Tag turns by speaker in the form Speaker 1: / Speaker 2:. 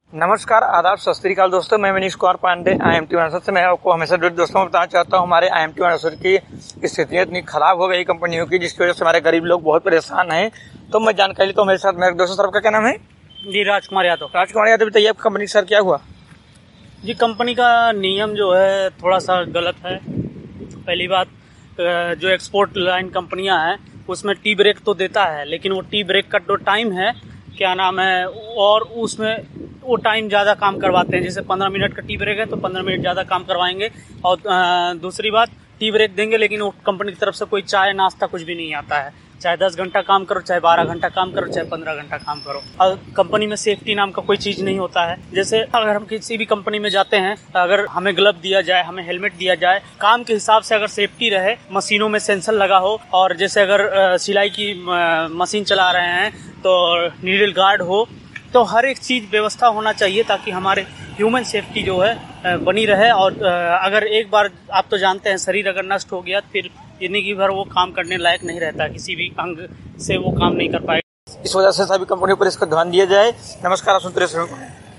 Speaker 1: नमस्कार, आदाब, सत श्री अकाल दोस्तों। मैं मनीष कुमार पांडे IMT वनसर से। मैं आपको हमेशा दोस्तों बताना चाहता हूँ हमारे IMT वनसर की स्थितियाँ इतनी खराब हो गई कंपनियों की, जिसकी वजह से हमारे गरीब लोग बहुत परेशान हैं। तो मैं जानकारी लेता हूँ। मेरे साथ मेरे दोस्तों, सर आपका क्या नाम है?
Speaker 2: जी, राजकुमार यादव।
Speaker 1: राजकुमार यादव, बताइए आपकी कंपनी सर क्या हुआ?
Speaker 2: जी, कंपनी का नियम जो है थोड़ा सा गलत है। पहली बात, जो एक्सपोर्ट लाइन कंपनियां हैं उसमें टी ब्रेक तो देता है, लेकिन वो टी ब्रेक का जो टाइम है, क्या नाम है, और उसमें वो टाइम ज़्यादा काम करवाते हैं। जैसे 15 मिनट का टी ब्रेक है तो 15 मिनट ज़्यादा काम करवाएंगे। और दूसरी बात, टी ब्रेक देंगे लेकिन वो कंपनी की तरफ से कोई चाय नाश्ता कुछ भी नहीं आता है। चाहे 10 घंटा काम करो, चाहे 12 घंटा काम करो, चाहे 15 घंटा काम करो। और कंपनी में सेफ्टी नाम का कोई चीज़ नहीं होता है। जैसे अगर हम किसी भी कंपनी में जाते हैं, अगर हमें ग्लव दिया जाए, हमें हेलमेट दिया जाए, काम के हिसाब से अगर सेफ्टी रहे, मशीनों में सेंसर लगा हो, और जैसे अगर सिलाई की मशीन चला रहे हैं तो नीडल गार्ड हो, तो हर एक चीज़ व्यवस्था होना चाहिए ताकि हमारे ह्यूमन सेफ्टी जो है बनी रहे। और अगर एक बार, आप तो जानते हैं, शरीर अगर नष्ट हो गया फिर जिंदगी भर वो काम करने लायक नहीं रहता, किसी भी अंग से वो काम नहीं कर पाएगा।
Speaker 1: इस वजह से सभी कंपनियों पर इसका ध्यान दिया जाए। नमस्कार, आप सुनते रहिए।